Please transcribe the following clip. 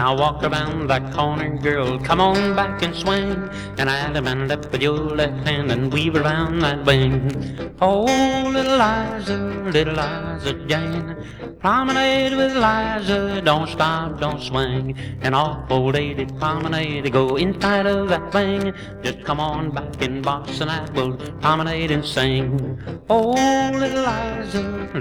Now walk around that corner, girl, come on back and swing. And add a man up with your left hand and weave around that wing. Oh, little Liza Jane, promenade with Liza, don't stop, don't swing. And off, old lady, promenade, go inside of that thing. Just come on back and box and I will promenade and sing. Oh, little Liza.